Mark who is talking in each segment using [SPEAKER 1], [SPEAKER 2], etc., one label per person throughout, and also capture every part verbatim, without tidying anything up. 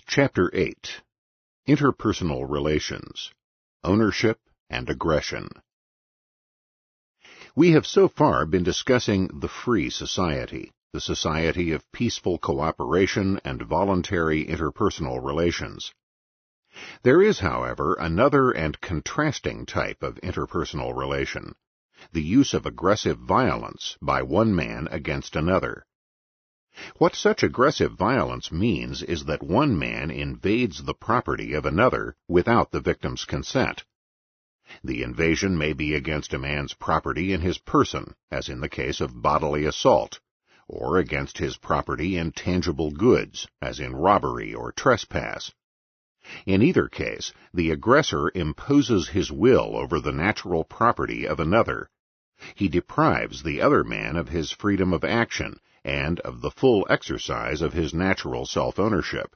[SPEAKER 1] Chapter eight. Interpersonal Relations. Ownership and Aggression. We have so far been discussing the free society, the society of peaceful cooperation and voluntary interpersonal relations. There is, however, another and contrasting type of interpersonal relation, the use of aggressive violence by one man against another. What such aggressive violence means is that one man invades the property of another without the victim's consent. The invasion may be against a man's property in his person, as in the case of bodily assault, or against his property in tangible goods, as in robbery or trespass. In either case, the aggressor imposes his will over the natural property of another. He deprives the other man of his freedom of action and of the full exercise of his natural self-ownership.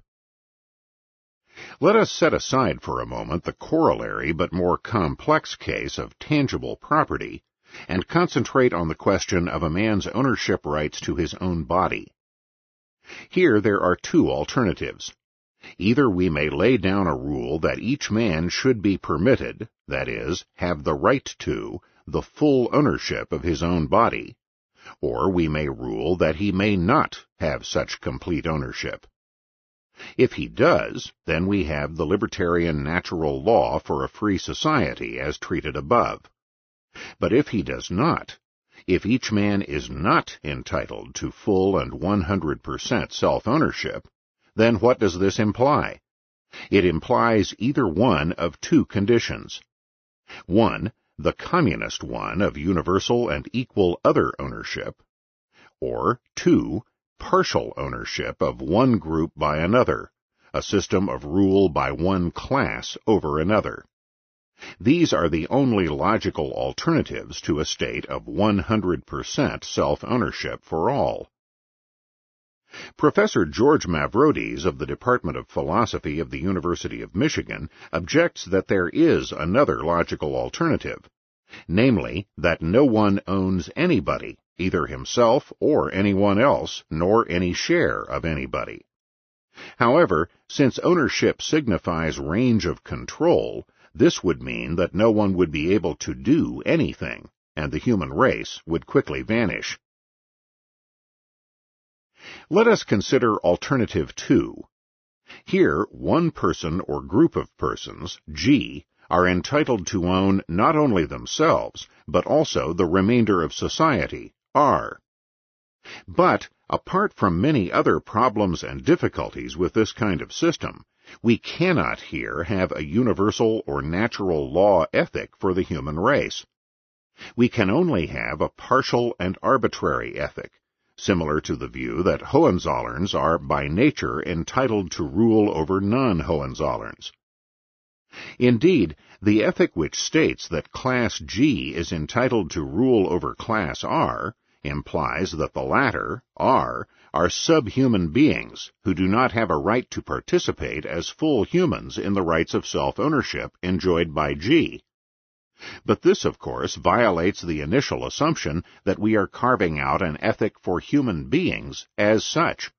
[SPEAKER 1] Let us set aside for a moment the corollary but more complex case of tangible property and concentrate on the question of a man's ownership rights to his own body. Here there are two alternatives. Either we may lay down a rule that each man should be permitted, that is, have the right to, the full ownership of his own body, or we may rule that he may not have such complete ownership. If he does, then we have the libertarian natural law for a free society as treated above. But if he does not, if each man is not entitled to full and one hundred percent self-ownership, then what does this imply? It implies either one of two conditions. One, the communist one of universal and equal other ownership, or two, partial ownership of one group by another, a system of rule by one class over another. These are the only logical alternatives to a state of one hundred percent self-ownership for all. Professor George Mavrodes of the Department of Philosophy of the University of Michigan objects that there is another logical alternative, namely that no one owns anybody, either himself or anyone else, nor any share of anybody. However, since ownership signifies range of control, this would mean that no one would be able to do anything, and the human race would quickly vanish. Let us consider alternative two. Here, one person or group of persons, G, are entitled to own not only themselves, but also the remainder of society, R. But, apart from many other problems and difficulties with this kind of system, we cannot here have a universal or natural law ethic for the human race. We can only have a partial and arbitrary ethic, similar to the view that Hohenzollerns are by nature entitled to rule over non-Hohenzollerns. Indeed, the ethic which states that Class G is entitled to rule over Class R implies that the latter, R, are subhuman beings who do not have a right to participate as full humans in the rights of self-ownership enjoyed by G. But this, of course, violates the initial assumption that we are carving out an ethic for human beings as such.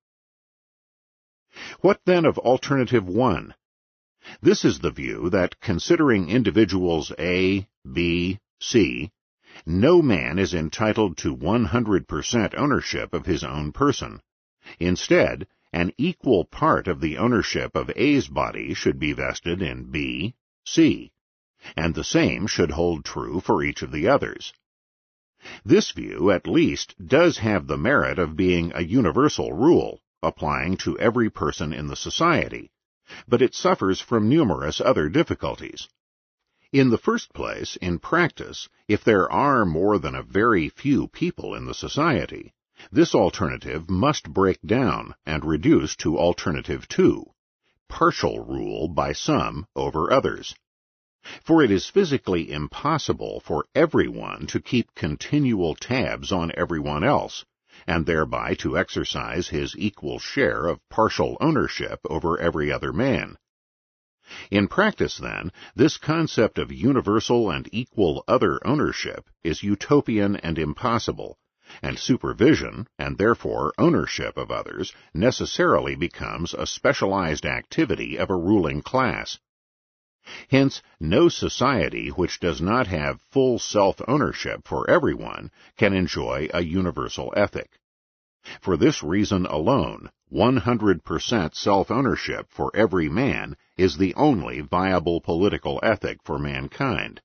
[SPEAKER 1] What then of alternative one? This is the view that, considering individuals A, B, C, no man is entitled to one hundred percent ownership of his own person. Instead, an equal part of the ownership of A's body should be vested in B, C, and the same should hold true for each of the others. This view, at least, does have the merit of being a universal rule, applying to every person in the society, but it suffers from numerous other difficulties. In the first place, in practice, if there are more than a very few people in the society, this alternative must break down and reduce to alternative two, partial rule by some over others. For it is physically impossible for everyone to keep continual tabs on everyone else, and thereby to exercise his equal share of partial ownership over every other man. In practice, then, this concept of universal and equal other ownership is utopian and impossible, and supervision, and therefore ownership of others, necessarily becomes a specialized activity of a ruling class. Hence, no society which does not have full self-ownership for everyone can enjoy a universal ethic. For this reason alone, one hundred percent self-ownership for every man is the only viable political ethic for mankind.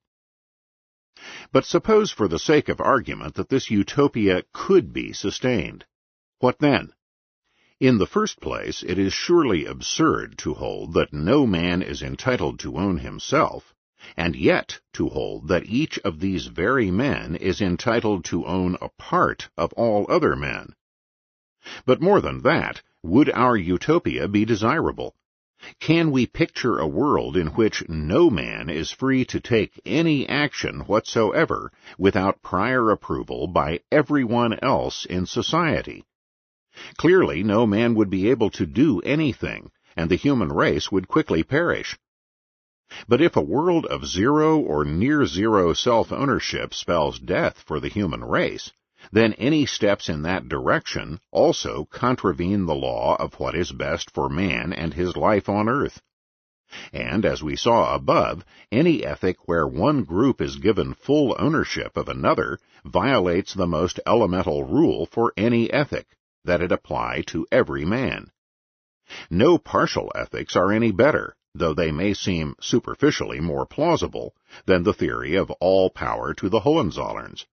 [SPEAKER 1] But suppose for the sake of argument that this utopia could be sustained. What then? In the first place, it is surely absurd to hold that no man is entitled to own himself, and yet to hold that each of these very men is entitled to own a part of all other men. But more than that, would our utopia be desirable? Can we picture a world in which no man is free to take any action whatsoever without prior approval by everyone else in society? Clearly, no man would be able to do anything, and the human race would quickly perish. But if a world of zero or near-zero self-ownership spells death for the human race, then any steps in that direction also contravene the law of what is best for man and his life on earth. And, as we saw above, any ethic where one group is given full ownership of another violates the most elemental rule for any ethic, that it apply to every man. No partial ethics are any better, though they may seem superficially more plausible, than the theory of all power to the Hohenzollerns.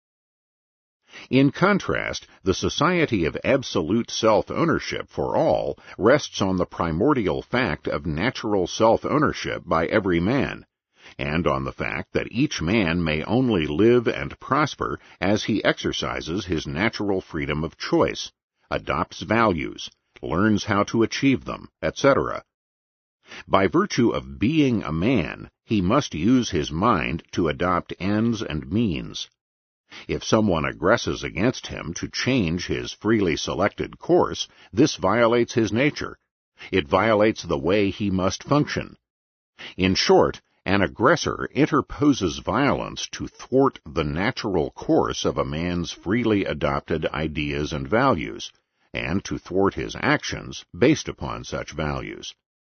[SPEAKER 1] In contrast, the society of absolute self-ownership for all rests on the primordial fact of natural self-ownership by every man, and on the fact that each man may only live and prosper as he exercises his natural freedom of choice, adopts values, learns how to achieve them, et cetera. By virtue of being a man, he must use his mind to adopt ends and means. If someone aggresses against him to change his freely selected course, this violates his nature. It violates the way he must function. In short, an aggressor interposes violence to thwart the natural course of a man's freely adopted ideas and values, and to thwart his actions based upon such values.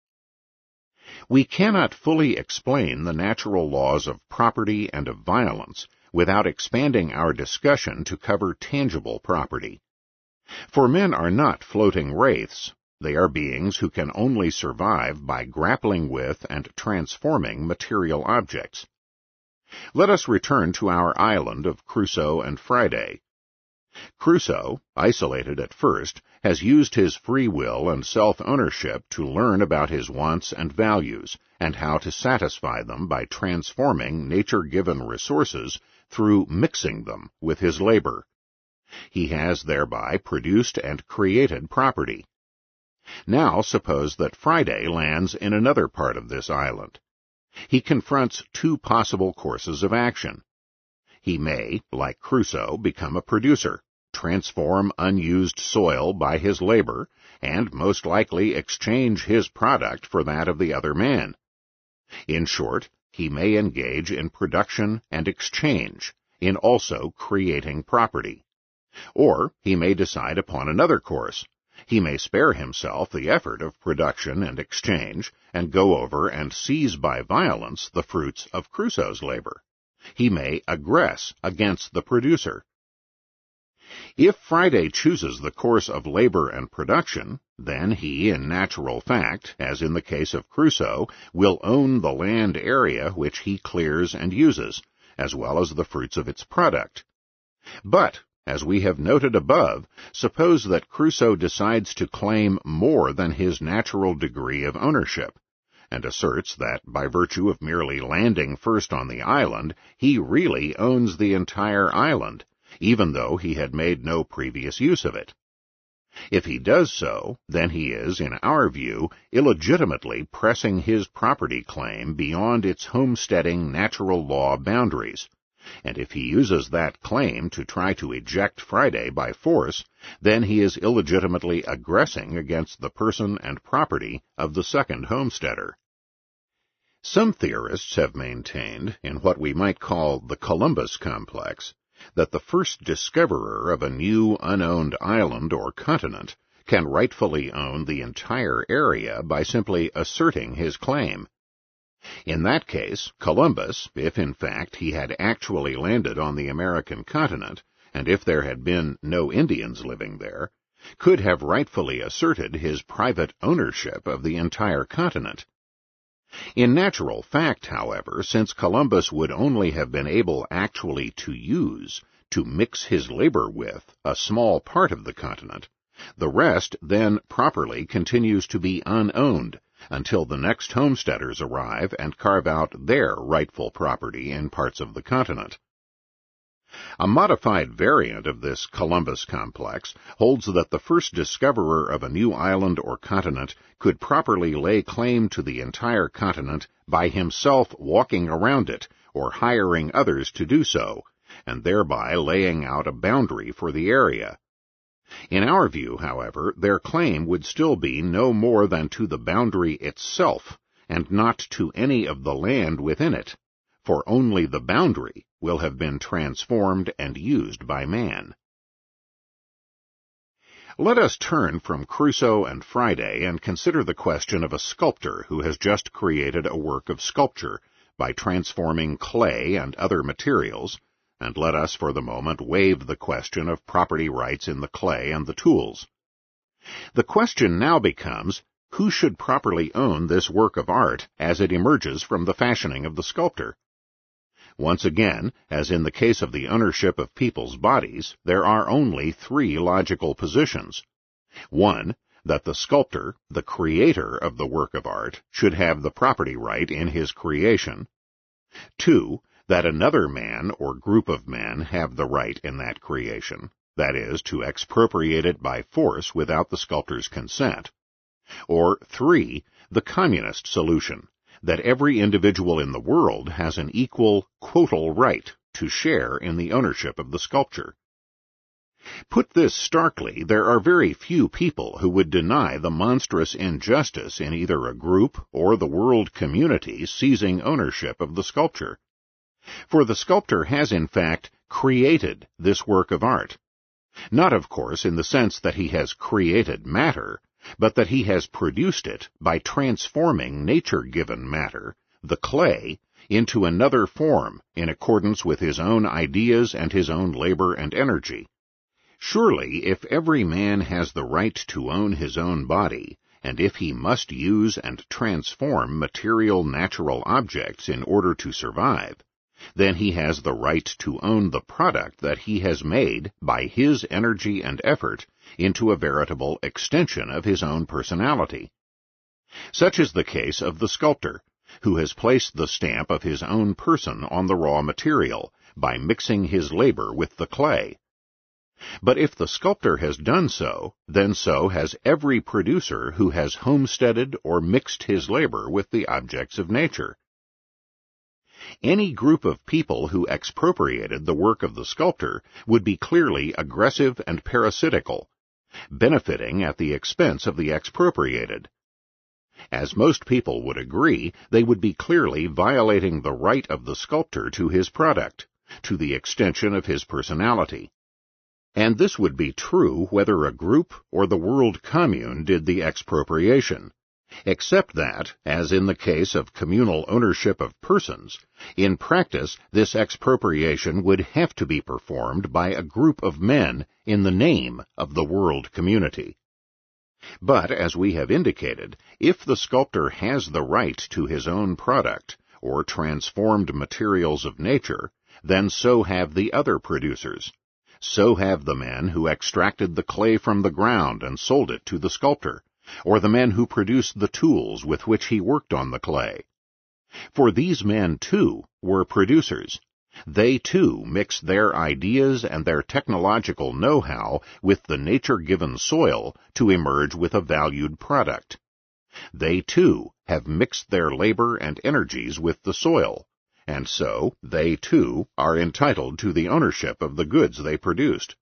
[SPEAKER 1] We cannot fully explain the natural laws of property and of violence without expanding our discussion to cover tangible property. For men are not floating wraiths. They are beings who can only survive by grappling with and transforming material objects. Let us return to our island of Crusoe and Friday. Crusoe, isolated at first, has used his free will and self-ownership to learn about his wants and values, and how to satisfy them by transforming nature-given resources through mixing them with his labor. He has thereby produced and created property. Now suppose that Friday lands in another part of this island. He confronts two possible courses of action. He may, like Crusoe, become a producer, transform unused soil by his labor, and most likely exchange his product for that of the other man. In short, he may engage in production and exchange, in also creating property. Or he may decide upon another course. He may spare himself the effort of production and exchange, and go over and seize by violence the fruits of Crusoe's labor. He may aggress against the producer. If Friday chooses the course of labor and production, then he, in natural fact, as in the case of Crusoe, will own the land area which he clears and uses, as well as the fruits of its product. But, as we have noted above, suppose that Crusoe decides to claim more than his natural degree of ownership, and asserts that, by virtue of merely landing first on the island, he really owns the entire island, even though he had made no previous use of it. If he does so, then he is, in our view, illegitimately pressing his property claim beyond its homesteading natural law boundaries, and if he uses that claim to try to eject Friday by force, then he is illegitimately aggressing against the person and property of the second homesteader. Some theorists have maintained, in what we might call the Columbus complex, that the first discoverer of a new unowned island or continent can rightfully own the entire area by simply asserting his claim. In that case, Columbus, if in fact he had actually landed on the American continent, and if there had been no Indians living there, could have rightfully asserted his private ownership of the entire continent. In natural fact, however, since Columbus would only have been able actually to use, to mix his labor with, a small part of the continent, the rest then properly continues to be unowned until the next homesteaders arrive and carve out their rightful property in parts of the continent. A modified variant of this Columbus complex holds that the first discoverer of a new island or continent could properly lay claim to the entire continent by himself walking around it or hiring others to do so, and thereby laying out a boundary for the area. In our view, however, their claim would still be no more than to the boundary itself, and not to any of the land within it, for only the boundary will have been transformed and used by man. Let us turn from Crusoe and Friday and consider the question of a sculptor who has just created a work of sculpture by transforming clay and other materials, and let us for the moment waive the question of property rights in the clay and the tools. The question now becomes, who should properly own this work of art as it emerges from the fashioning of the sculptor? Once again, as in the case of the ownership of people's bodies, there are only three logical positions. One, that the sculptor, the creator of the work of art, should have the property right in his creation. Two, that another man or group of men have the right in that creation, that is, to expropriate it by force without the sculptor's consent. Or three, the communist solution, that every individual in the world has an equal, quotal right to share in the ownership of the sculpture. Put this starkly, there are very few people who would deny the monstrous injustice in either a group or the world community seizing ownership of the sculpture. For the sculptor has in fact created this work of art. Not, of course, in the sense that he has created matter, but that he has produced it by transforming nature-given matter, the clay, into another form in accordance with his own ideas and his own labor and energy. Surely, if every man has the right to own his own body, and if he must use and transform material natural objects in order to survive, then he has the right to own the product that he has made by his energy and effort into a veritable extension of his own personality. Such is the case of the sculptor, who has placed the stamp of his own person on the raw material by mixing his labor with the clay. But if the sculptor has done so, then so has every producer who has homesteaded or mixed his labor with the objects of nature. Any group of people who expropriated the work of the sculptor would be clearly aggressive and parasitical, benefiting at the expense of the expropriated. As most people would agree, they would be clearly violating the right of the sculptor to his product, to the extension of his personality. And this would be true whether a group or the world commune did the expropriation, except that, as in the case of communal ownership of persons, in practice this expropriation would have to be performed by a group of men in the name of the world community. But, as we have indicated, if the sculptor has the right to his own product, or transformed materials of nature, then so have the other producers. So have the men who extracted the clay from the ground and sold it to the sculptor, or the men who produced the tools with which he worked on the clay. For these men, too, were producers. They, too, mixed their ideas and their technological know-how with the nature-given soil to emerge with a valued product. They, too, have mixed their labor and energies with the soil, and so they, too, are entitled to the ownership of the goods they produced.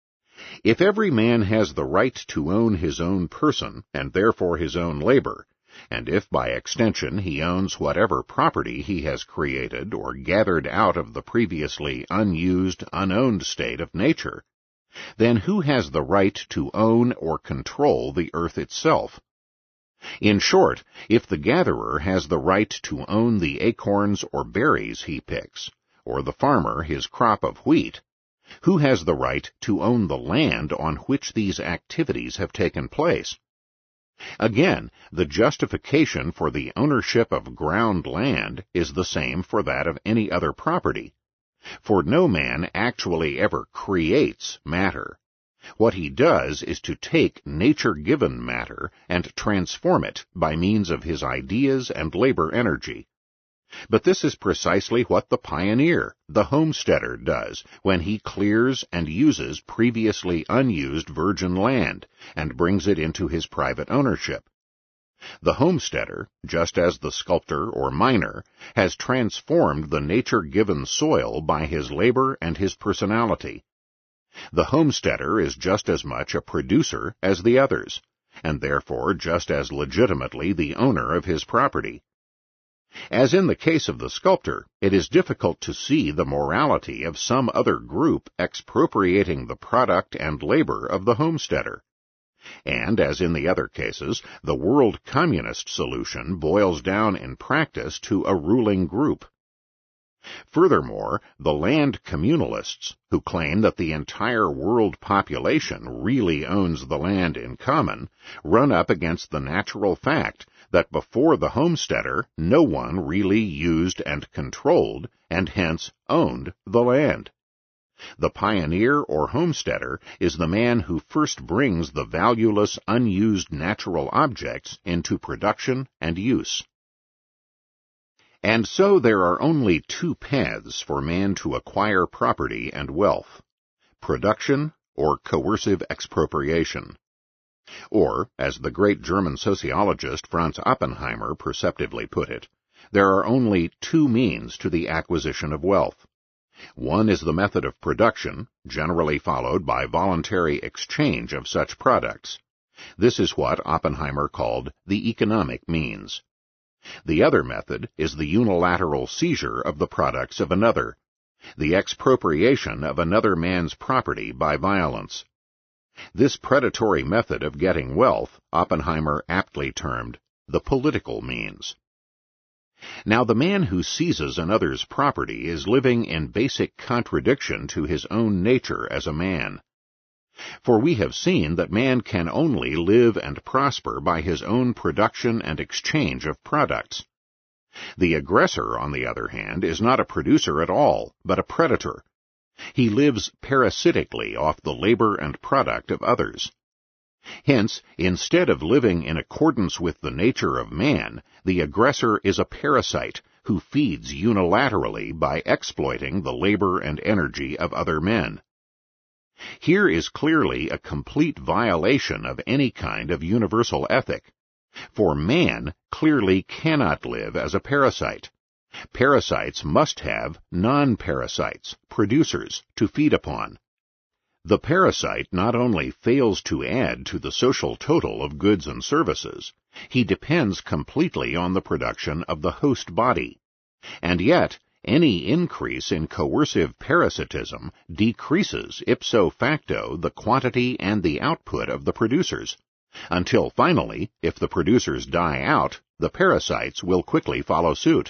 [SPEAKER 1] If every man has the right to own his own person, and therefore his own labor, and if by extension he owns whatever property he has created or gathered out of the previously unused, unowned state of nature, then who has the right to own or control the earth itself? In short, if the gatherer has the right to own the acorns or berries he picks, or the farmer his crop of wheat, who has the right to own the land on which these activities have taken place? Again, the justification for the ownership of ground land is the same for that of any other property, for no man actually ever creates matter. What he does is to take nature-given matter and transform it by means of his ideas and labor energy. But this is precisely what the pioneer, the homesteader, does when he clears and uses previously unused virgin land and brings it into his private ownership. The homesteader, just as the sculptor or miner, has transformed the nature-given soil by his labor and his personality. The homesteader is just as much a producer as the others, and therefore just as legitimately the owner of his property. As in the case of the sculptor, it is difficult to see the morality of some other group expropriating the product and labor of the homesteader. And, as in the other cases, the world communist solution boils down in practice to a ruling group. Furthermore, the land communalists, who claim that the entire world population really owns the land in common, run up against the natural fact that before the homesteader, no one really used and controlled, and hence owned, the land. The pioneer or homesteader is the man who first brings the valueless, unused natural objects into production and use. And so there are only two paths for man to acquire property and wealth: production or coercive expropriation. Or, as the great German sociologist Franz Oppenheimer perceptively put it, there are only two means to the acquisition of wealth. One is the method of production, generally followed by voluntary exchange of such products. This is what Oppenheimer called the economic means. The other method is the unilateral seizure of the products of another, the expropriation of another man's property by violence. This predatory method of getting wealth Oppenheimer aptly termed the political means. Now, the man who seizes another's property is living in basic contradiction to his own nature as a man. For we have seen that man can only live and prosper by his own production and exchange of products. The aggressor, on the other hand, is not a producer at all, but a predator. He lives parasitically off the labor and product of others. Hence, instead of living in accordance with the nature of man, the aggressor is a parasite who feeds unilaterally by exploiting the labor and energy of other men. Here is clearly a complete violation of any kind of universal ethic, for man clearly cannot live as a parasite. Parasites must have non-parasites, producers, to feed upon. The parasite not only fails to add to the social total of goods and services, he depends completely on the production of the host body. And yet, any increase in coercive parasitism decreases ipso facto the quantity and the output of the producers, until finally, if the producers die out, the parasites will quickly follow suit.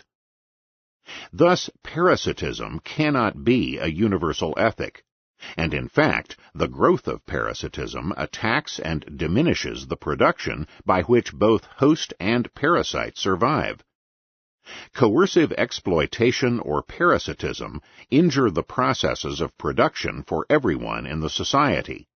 [SPEAKER 1] Thus, parasitism cannot be a universal ethic, and in fact, the growth of parasitism attacks and diminishes the production by which both host and parasite survive. Coercive exploitation or parasitism injure the processes of production for everyone in the society.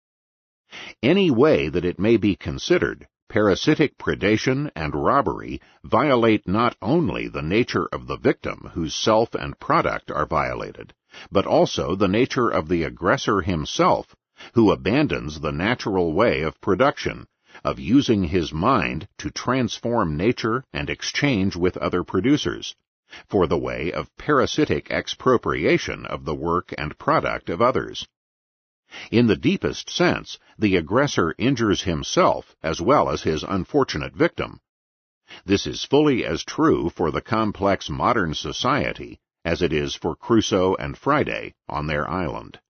[SPEAKER 1] Any way that it may be considered, parasitic predation and robbery violate not only the nature of the victim whose self and product are violated, but also the nature of the aggressor himself, who abandons the natural way of production, of using his mind to transform nature and exchange with other producers, for the way of parasitic expropriation of the work and product of others. In the deepest sense, the aggressor injures himself as well as his unfortunate victim. This is fully as true for the complex modern society as it is for Crusoe and Friday on their island.